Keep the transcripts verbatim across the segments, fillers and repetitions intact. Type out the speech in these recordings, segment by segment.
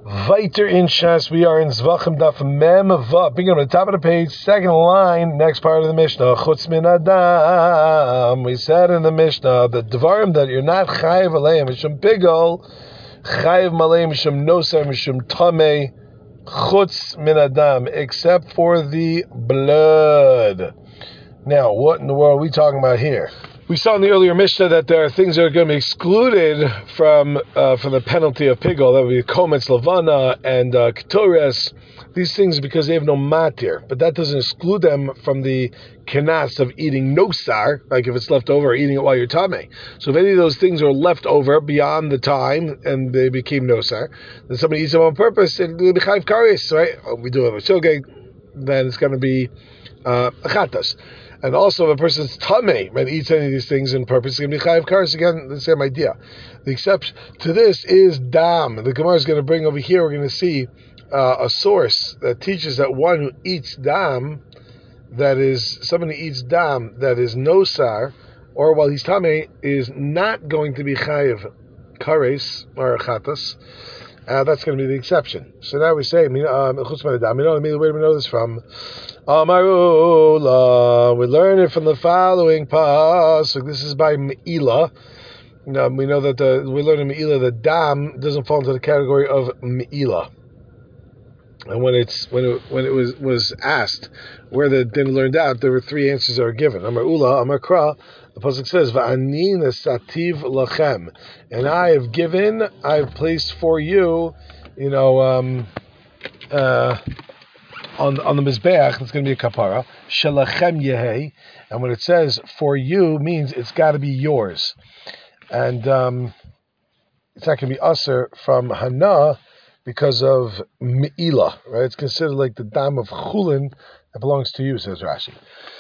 Weiter in Shas, we are in Zvachim Daf Mem Vav. Beginning on the top of the page, second line, next part of the Mishnah. Chutz min Adam. We said in the Mishnah that Dvarim that you're not Chayiv Aleim Mishum Pigol, Chayiv Maleim Mishum Noser Mishum Tamei, Chutz min Adam, except for the blood. Now, what in the world are we talking about here? We saw in the earlier Mishnah that there are things that are going to be excluded from uh, from the penalty of pigol. That would be kometz lavana and uh, ketores. These things because they have no matir, but that doesn't exclude them from the kenas of eating nosar, like if it's left over, or eating it while you're tame. So if any of those things are left over beyond the time and they became nosar, then somebody eats them on purpose, and do the chayv karis, right? Oh, we do have a shogeg, then it's going to be uh, a chatas. And also, if a person's tamei and eats any of these things in purpose, it's going to be chayiv kares. Again, the same idea. The exception to this is dam. The Gemara is going to bring over here, we're going to see uh, a source that teaches that one who eats dam, that is, someone who eats dam, that is nosar, or while he's tamei, is not going to be chayiv kares or chatas. Uh, that's going to be the exception. So now we say, um, where do we know this from? Amarula. We learn it from the following pasuk. This is by Me'ilah. Now, we know that the, we learn in Me'ilah that dam doesn't fall into the category of Me'ilah. And when it's when it when it was was asked where the din learned out, there were three answers that were given. Amar Ula, Amar Kra. The pasuk says, "Va'ani nesativ lachem," and I have given, I have placed for you, you know, um, uh, on on the mizbeach. It's going to be a kapara. Shalachem yehei, and when it says for you means it's got to be yours, and um, it's not going to be usher from hana. Because of Me'ilah, right? It's considered like the dam of chulin that belongs to you, says Rashi.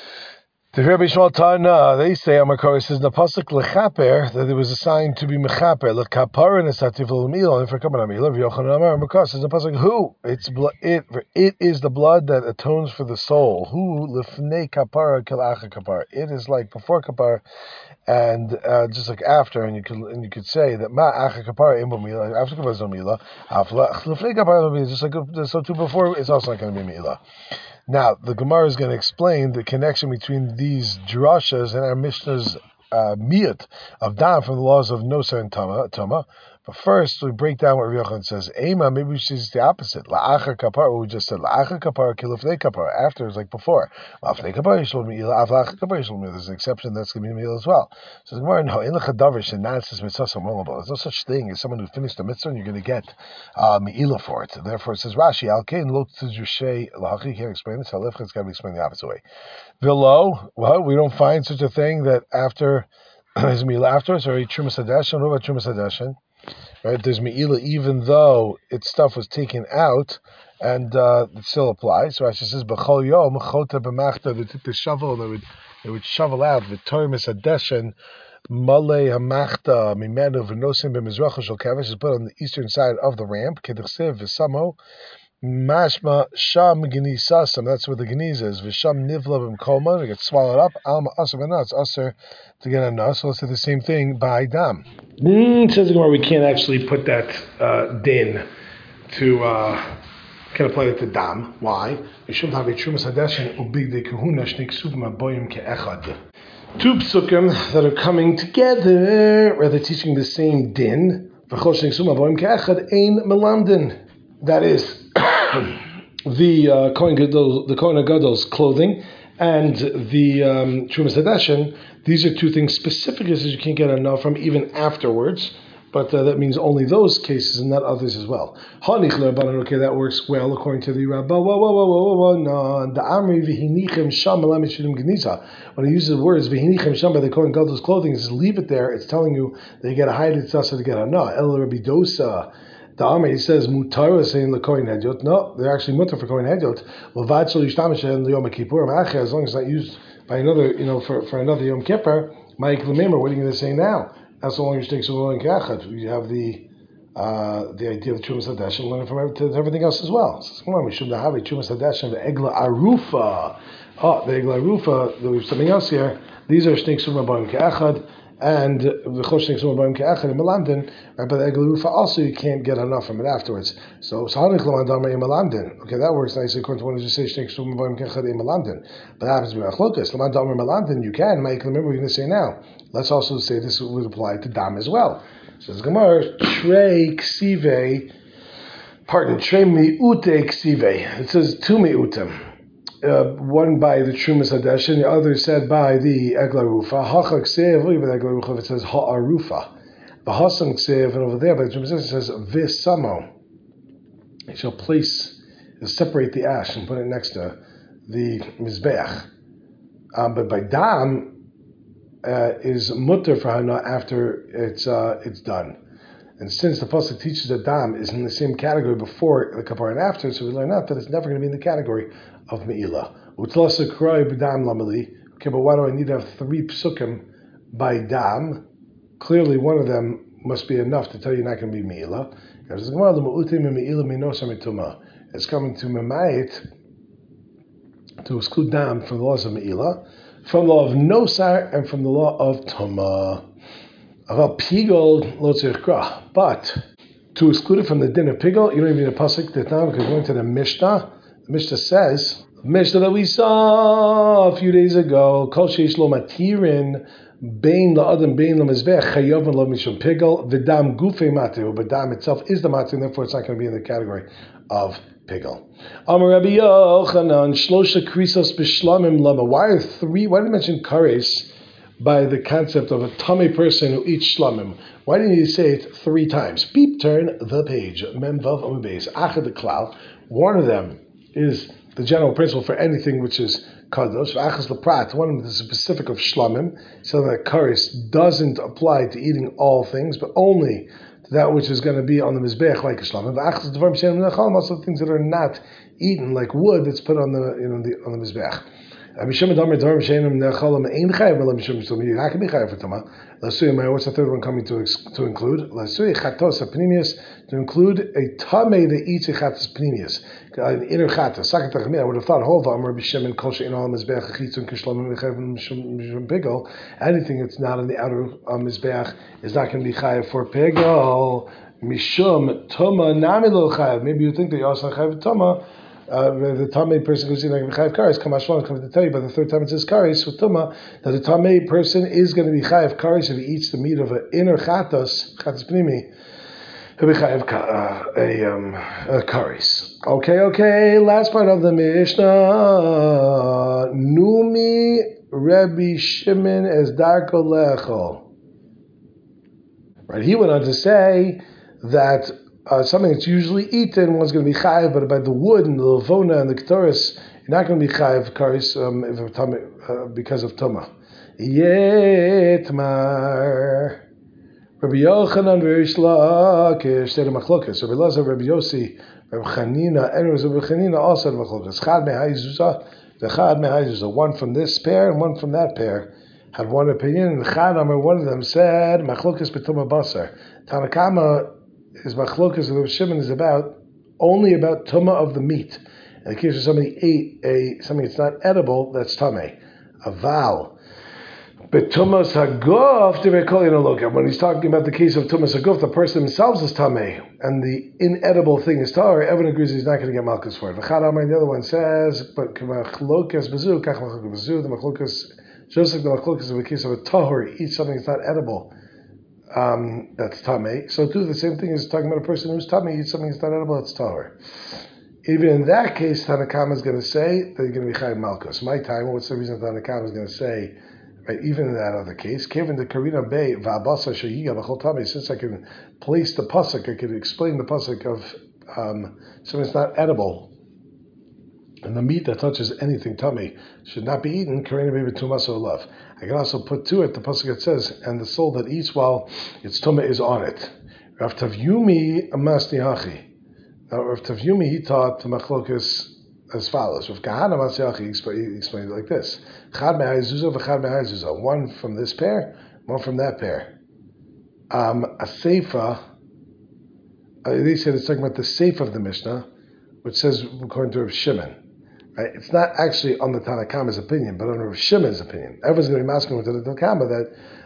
The Rabbi Shmuel Tana, they say, Amakar says, Napasuk lechaper, that it was assigned to be mechaper, lekapara nesativ l'me'ilah, and for coming on me'ilah, Yochanan Amar, Amakar says, Napasuk, who? It's it, it is the blood that atones for the soul. Who? Lefnei kapara kelacha kapara. It is like before kapara, and uh, just like after, and you could and you could say that ma acha kapara imbo me'ilah, after kapara is no me'ilah, lefnei kapara is just like so too before, it's also not going to be me'ilah. Now, the Gemara is going to explain the connection between these drashas and our Mishnah's uh, miyut of dam from the laws of Noser and Tama. Tama. But first, we break down what Rav Yochanan says. Ema, maybe we should use the opposite. La'achar kapar, what we just said. La'achar kapar, kilufnei kapar. After is like before. La'afnei kapar, yishol me'ilah. Afla'achar kapar, yishol me'ilah. There's an exception that's going to be me'ilah as well. So the Gemara, no, in l'chadavish, and that's his mitzvah samolable. There's no such thing as someone who finished the mitzvah and you're going to get uh, me'ilah for it. Therefore, it says Rashi, al-kein lo t'jushay l'hachi, you can't explain this. Halifcha, it's got to be explained the opposite way. V'lo, well, we don't find such a thing that after is me'ilah afterwards, or a trumas hadashin. What about trumas hadashin? Right, there's me'ilah even though its stuff was taken out, and uh, it still applies. So Rashi says, "B'chol yom chota b'machta." They took the shovel, they would they would shovel out v'toimis adeshin malei hamachta mimenu v'nosim b'mizracha shel kavish is put on the eastern side of the ramp. Kedechsev v'samo mashma sham genisasam. That's where the geniza is. V'sham nivla b'mkolma. It gets swallowed up. Alma aser v'na. It's aser to get a nas. So let's say the same thing by dam. Mm, says the Gemara, we can't actually put that uh, din to uh, can apply it to dam. Why? Two psukim that are coming together, rather teaching the same din. That is the uh, Kohen Gadol, the Kohen Gadol's clothing, and the um, Trumas Hadashin. These are two things specifically that you can't get enough from even afterwards, but uh, that means only those cases and not others as well. Okay, that works well according to the Rabbah. When he uses the words v'hinichem sham by the Kohen Gadol's clothing, he says leave it there. It's telling you that you get a hide it's also to get a na. El Rabbi Dosa. The Amr, he says mutar saying the Kohen Hedyot. No, they're actually mutar for Kohen Hedyot. Levad shel yishtamish in Yom Kippur. As long as it's not used by another, you know, for, for another Yom Kippur. Ma'ik l'meimer. What are you going to say now? That's so long as you take so long kachad. You have the uh, the idea of Trumas Hadash and learn from everything, everything else as well. So come on, we should have a Trumas Hadash and the Egla Arufa. Oh, the Egla Arufa. There's something else here. These are shnei ksuvim b'yom kachad. And the Choshnik Somabayim Ke'echad in Melamdin, right? But the Egel Rufa also you can't get enough from it afterwards. So Sahanich Laman Damar in Melamdin. Okay, that works nicely according to one of the say Shnik Somabayim Ke'echad in Melamdin. But that happens to be Achlokas. Laman Damar Melamdin, you can. Mike, remember we're going to say now. Let's also say this would apply to Dam as well. Says Gemara, Trey Ksive, pardon, Trey Mi'ute Ksive. It says two Mi'utim. Uh, one by the Trumas Hadesh, and the other said by the Egla Rufa. Hachak Sev, even the Egla Rufa, it says Ha'arufa. The Hasam Sev, and over there by the Trumas Hadesh, it says Visamo. You shall place, separate the ash and put it next to the Mizbeach. Um, but by Dam, uh, is mutter for Hana after it's uh, it's done. And since the pasuk teaches that Dam is in the same category before the Kapar and after, so we learn out that it's never going to be in the category of Me'ilah. Okay, but why do I need to have three psukim by Dam? Clearly one of them must be enough to tell you not going to be Me'ilah. It's coming to Memayit to exclude Dam from the laws of Me'ilah, from the law of Nosar, and from the law of Tumah. But to exclude it from the din of Pigol, you don't even need a pasuk that now, because going to the Mishnah, the Mishnah says, the Mishnah that we saw a few days ago, Kol sheish lo matirin bein la'adam bein la'mizbech chayav lo mishum Pigol v'dam gufei matiru, but dam itself is the matir, and therefore it's not going to be in the category of Pigol. Amar Rabbi Yochanan shlosha krisos b'shlamim lama. Why are three? Why did I mention kares by the concept of a tummy person who eats shlamim? Why didn't you say it three times? Beep, turn the page. Mem vav amud beis. Achad the klal. One of them is the general principle for anything which is kadosh. Achas leprat. One of them is specific of shlamim, so that kares doesn't apply to eating all things, but only to that which is going to be on the mizbech like a shlamim. Achas devarim she'en minachal. Also things that are not eaten, like wood that's put on the you know the, on the mizbech. What's the third one coming to to include? To include a tamei that eats a chatas pnimius, an inner chatas. I would have thought, anything that's not on the outer mizbeach is not going to be chayav for pigol. Mishum tuma nami lo chayav. Maybe you think that you also chayav tuma. Uh, the Tamei person who's eating like Chayav Karis, Kamashwan comes to tell you by the third time it says Karis with Tuma, that the Tamei person is going to be Chayav Karis if he eats the meat of an inner Chatas, Chatas Pnimi, he'll be Chayav uh, a, um, a Karis. Okay, okay, last part of the Mishnah. Numi Rabbi Shimon es Darko Lecho. Right, he went on to say that Uh, something that's usually eaten, one's going to be chayiv, but by the wood and the levona and the ketores, you're not going to be chayiv karis um, if uh, because of tuma. Yetmar Rabbi Yochanan v'Rish Lakish said a machlokas. Rabbi Lazar, Rabbi Yossi, Rabbi Chanina, and Rabbi Chanina also had a machlokas. Chad mehai zuzah, the chad mehai zuzah. One from this pair and one from that pair had one opinion. And the chad Amar, one of them said machlokas b'tuma basar. Tanakama. His machlokas of Shimon is about only about tumah of the meat. In the case of somebody ate a something that's not edible, that's tameh. A val. But tumas haguf devekol yinaloka. When he's talking about the case of tumas haguf, the person themselves is tameh, and the inedible thing is tahor. Everyone agrees he's not going to get malchus for it. V'chad amar, the other one says, but machlokas bezu, kach machlokas bezu, the machlokas, just like the machlokas of the case of a tahor, he eats something that's not edible. Um, that's tamei. So too, the same thing is talking about a person who's tamei, eats something that's not edible, it's tahor. Even in that case, Tanakama is going to say that you're going to be chayiv malchus. My time, what's the reason Tanakama is going to say, right, even in that other case, given the Karina Bay, Va'abasa Shahiga, the whole tamei, since I can place the pasuk, I can explain the pasuk of um, something that's not edible, and the meat that touches anything tummy should not be eaten. Karina Bay b'tumas or love. I can also put to it the pasuk that says, and the soul that eats while its tumah is on it. Rav Tavyumi Amasni Hachi. Now Rav Tavyumi, he taught the machlokas as follows. Rav Kahana Amasni Hachi explained it like this: Chad mehai zuzah v'chad mehai zuzah. One from this pair, one from that pair. Um, a seifa. Uh, they said it's talking about the seif of the Mishnah, which says according to Rav Shimon. Right? It's not actually on the Tanakama's opinion, but on Rav Shimon's opinion. Everyone's going to be masking with the Tanakama that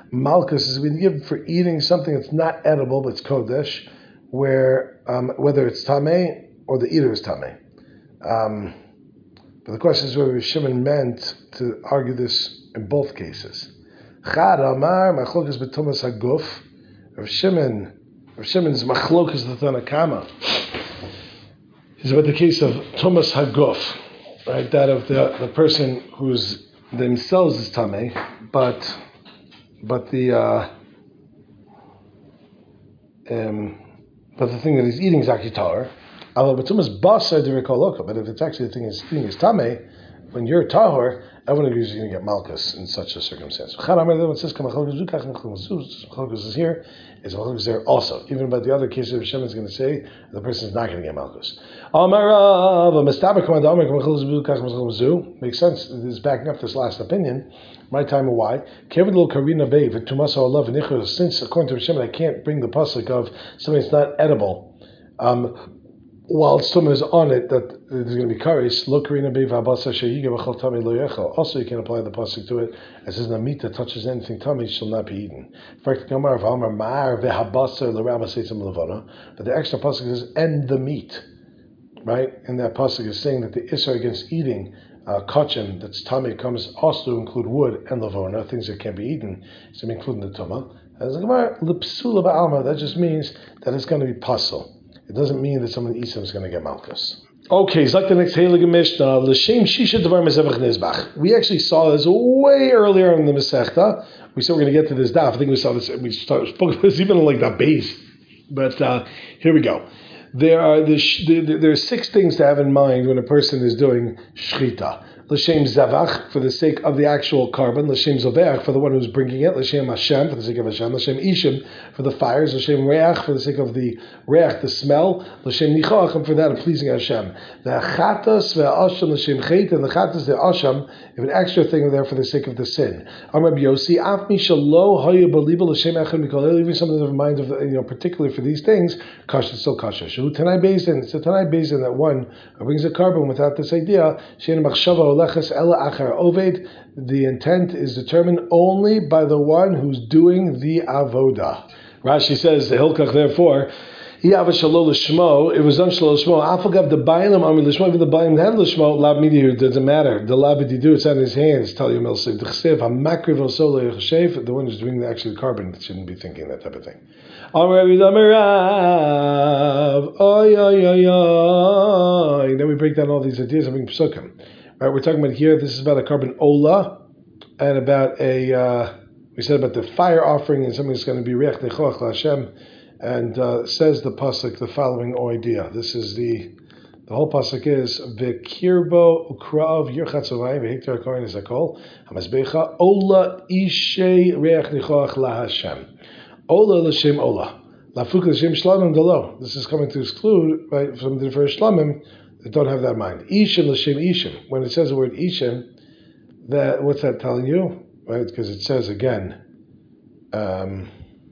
Malchus is we give for eating something that's not edible, but it's kodesh, where um, whether it's tameh or the eater is tameh. Um, but the question is whether Shimon meant to argue this in both cases. Chad Amar machlokas b'tumas haguf. Rav Shimon, Rav Shimon's machlokas the Tanakama is about the case of tumas haguf, right? That of the the person who's themselves is tameh, but but the uh, um, but the thing that he's eating is actually tahor. But if it's actually the thing he's eating is tameh, when you're tahor, everyone agrees you're going to get malchus in such a circumstance. Malchus is here, is malchus there also. Even about the other cases, Hashem is going to say the person is not going to get malchus. Makes sense. This is backing up this last opinion. My time of why. Since according to Hashem, I can't bring the pasuk of something that's not edible. Um, While someone is on it, that there's going to be kares. Also, you can apply the pasuk to it. It says, "The meat that touches anything tummy shall not be eaten." But the extra pasuk says, "And the meat," right? And that pasuk is saying that the isser against eating uh, kachem that's tummy comes also to include wood and lavona, things that can't be eaten, so including the tumah. That just means that it's going to be pasul. It doesn't mean that someone eats them is going to get malchus. Okay, it's like the next Heilige Mishnah. L'shem shisha devar mezevach nizbach. We actually saw this way earlier in the Masechta. We said we're going to get to this daf. I think we saw this. We started, spoke about this even like that base. But uh, here we go. There are the, the, the, there are six things to have in mind when a person is doing shchita. L'shem zevach, for the sake of the actual carbon. L'shem zoveach, for the one who's bringing it. L'shem Hashem, for the sake of Hashem. L'shem ishim, for the fires. L'shem reach, for the sake of the reach, the smell. L'shem nichach, and for that of pleasing Hashem. The chatas ve'asham l'shem chet, and the chatas, the asham, if an extra thing there for the sake of the sin. Amar B'yosi, af mi shalo hayu b'liba l'shem echad mikol, even something of mind of, you know, particularly for these things, kasha, still kasha. Shu tanai bezin, it's a tanai bezin that one brings a carbon without this idea. Shein machshava the intent is determined only by the one who's doing the avoda. Rashi says the hilkach therefore. It was done shalo l'shmo. Afagav the bailam ami l'shmo. Even the bailam had l'shmo. Lab midihu doesn't matter. The lab do it's on his hands. Tell you milsik. The chsev hamakriv al solo yechshev. The one who's doing the actual carbon shouldn't be thinking that type of thing. Then we break down all these ideas of being psukim. Right, we're talking about here, this is about a carbon ola, and about a, uh, we said about the fire offering, and something that's going to be reach nechoach l'Hashem, and uh, says the pasuk the following idea. This is the, the whole pasuk is, v'kirbo ukrav yirchatz ovayim v'hiktar kohen izakol, hamazbecha, ola ishe reach nechoach l'Hashem. Ola l'shem ola. Lafuk l'shem shlamim dalo. This is coming to exclude, right, from the first shlamim, that don't have that in mind. Ishim l'shem ishim. When it says the word ishim, that what's that telling you? Right? Because it says again, um,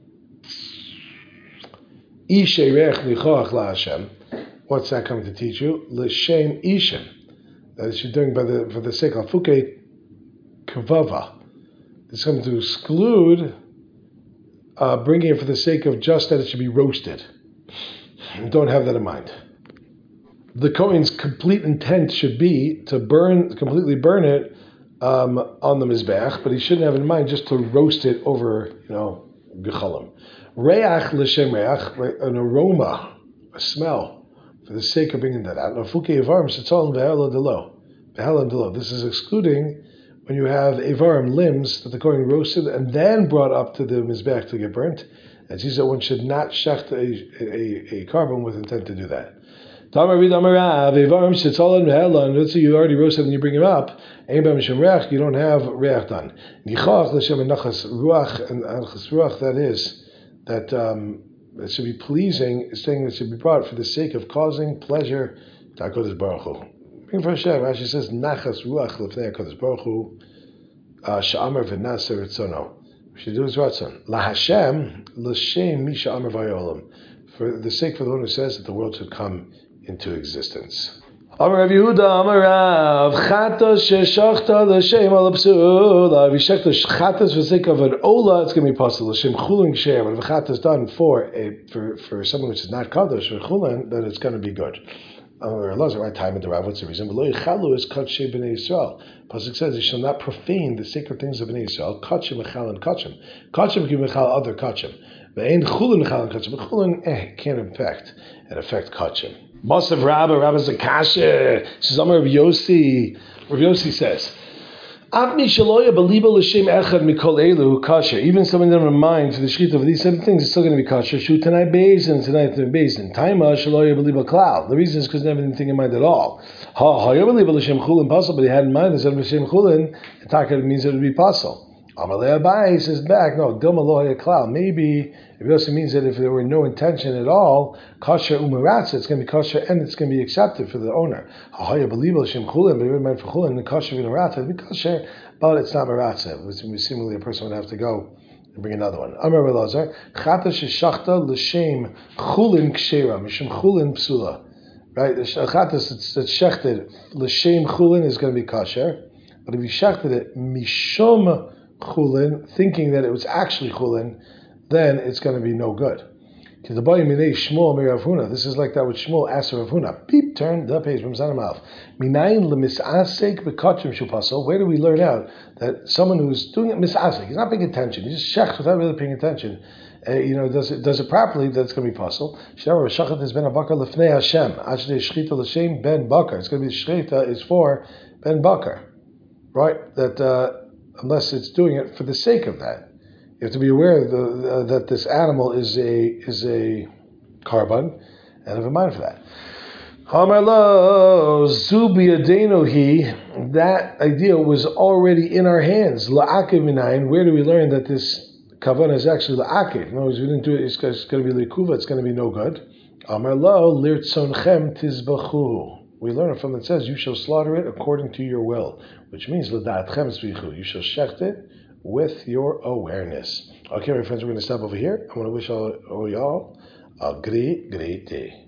Ishe reich nichoach la'Hashem. What's that coming to teach you? L'shem ishim. That is you're doing by the for the sake of fuke kavava. It's coming to exclude uh, bringing it for the sake of just that it should be roasted. Don't have that in mind. The Kohen's complete intent should be to burn, completely burn it um, on the Mizbeach, but he shouldn't have in mind just to roast it over, you know, Gechalim. Reach l'shem reach, an aroma, a smell, for the sake of bringing that out. This is excluding when you have Evarim limbs that the Kohen roasted and then brought up to the Mizbeach to get burnt. And he said one should not shecht a, a, a carbon with intent to do that. You already roasted and you bring him up. You don't have reach done. That is, that um, it should be pleasing, is saying that it should be brought for the sake of causing pleasure to HaKadosh Baruch Hu. Bring for Hashem, Rashi says, Nachas Ruach Lefnei HaKadosh Baruch Hu, Sha'amar V'Naser Ritzono. We should do his Ratzon. La Hashem, L'Shem Misha Amar Vayolam. For the sake of the one who says that the world should come into existence. Amar Rav Yehuda, Amar Rav, Chatas sheshachta l'shem al psula. If you shechta chatas for the sake of an ola, it's going to be possible. L'shem chulin ksher. But if a chatas done for a for for something which is not kadosh for chulin, then it's going to be good. Amar Elazar, right time in the Rav. What's the reason? V'lo yichalu is kadshe b'nei Yisrael. Pasuk says, "You shall not profane the sacred things of b'nei Yisrael." Kachim mechal and kachim. Kachim can mechal other kachim. But ain't chulin mechal and kachim. But chulin eh, can't affect and affect kachim. Masav Rabba, Rabba Zakasha. Says Amar Rav Yossi. Rav Yossi says, even someone that in mind for the shechita of these seven things is still going to be kosher. Shoot tonight basin, tonight basin. Taima shaloya believe a cloud. The reason is because they have anything in mind at all. Ha ha believe l'shem chulin possible, but he had in mind instead of l'shem chulin, it means it would be possible. Amalei Abai says back, no, dilma loya cloud. Maybe it also means that if there were no intention at all, kosher umaratza, it's going to be kosher and it's going to be accepted for the owner. Hahaya believe l'shem chulin, but if it meant for chulin, the kosher umaratza, it'd be kosher, but it's not maratza. Seemingly a person would have to go and bring another one. Amar Elazar, chata sheshachta l'shem chulin kshera, mishum chulin psula. Right, the chatas that's shechted l'shem chulin is going to be kosher, but if you shechted it mishum chulin, thinking that it was actually chulin, then it's going to be no good. This is like that with Shmuel asked Rav Huna. Beep, turn the page from Zanamav. Where do we learn out that someone who's doing it misasek, he's not paying attention, he just shechs without really paying attention, uh, you know, does it does it properly, that's going to be possible. Shechet has been a bakar lefnei Hashem. Ashdei shchita l'shem ben bakar. It's going to be shchita is for ben bakar, right? That uh, unless it's doing it for the sake of that. You have to be aware the, uh, that this animal is a is a carbon, and have a mind for that. Hamarlo zubiyadenohi. That idea was already in our hands. La'akev minayin. Where do we learn that this kavanah is actually la'akev? In other words, we didn't do it. It's, it's going to be likuva. It's going to be no good. Hamarlo lirtzonchem tizbachu. We learn it from it says, "You shall slaughter it according to your will," which means l'da'atchem tzvichu. You shall shecht it with your awareness. Okay, my friends, we're going to stop over here. I want to wish all, all y'all a great, great day.